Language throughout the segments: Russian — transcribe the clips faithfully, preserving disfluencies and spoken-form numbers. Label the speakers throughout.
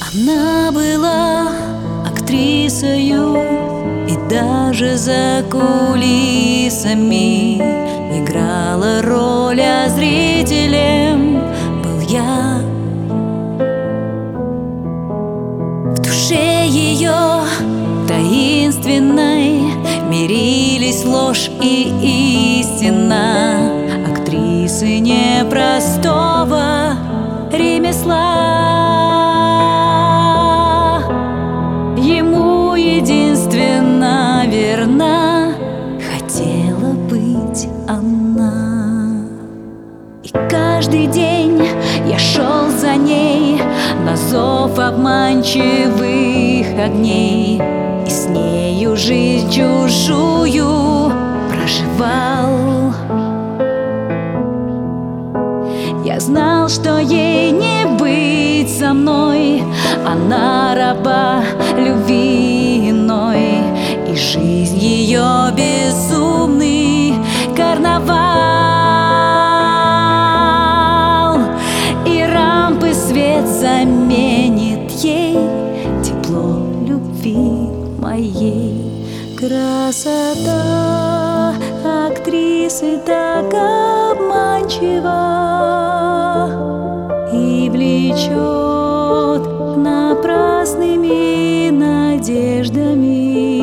Speaker 1: Она была актрисою, и даже за кулисами играла роль, а зрителем был я. В душе ее таинственной мирились ложь и истина, актрисы непростого ремесла. Ему единственно верна хотела быть она. И каждый день я шел за ней на зов обманчивых огней, и с нею жизнь чужую проживал. Я знал, что ей не быть со мной, она раба любви иной, и жизнь ее безумный карнавал. И рампы свет заменит ей тепло любви моей. Красота актрисы так обманчива и влечет напрасными надеждами.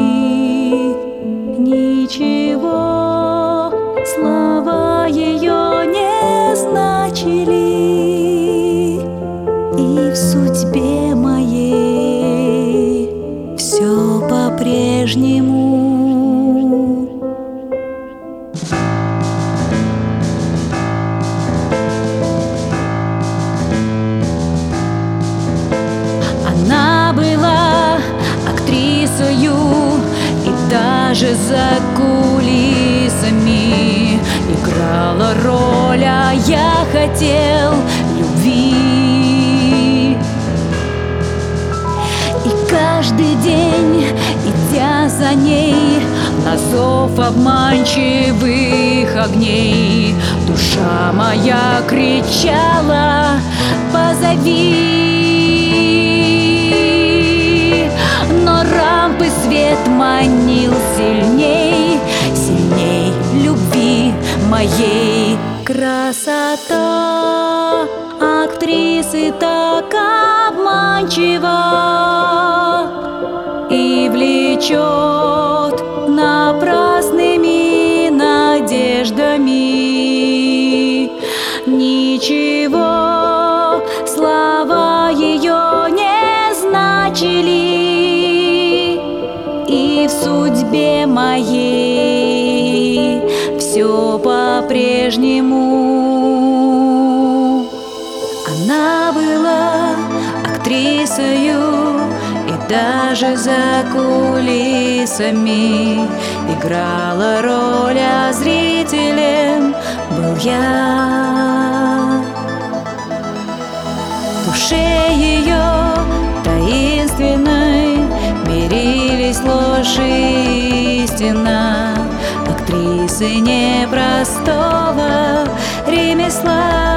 Speaker 1: Ничего слова ее не значили, и в судьбе моей все по-прежнему. Она была актрисою, и даже за кулисами играла роль, а я хотел любви. И каждый день, идя за ней на зов обманчивых огней, душа моя кричала: позови. Но рампы свет манил сильней, сильней любви моей. Красота актрисы так обманчива и влечет напрасными надеждами. Ничего слова ее не значили, и в судьбе моей все по-прежнему. Она была актрисою, и даже за кулисами играла роль, а зрителем был я. В душе ее таинственной мирились ложь и истина, актрисы непростого ремесла.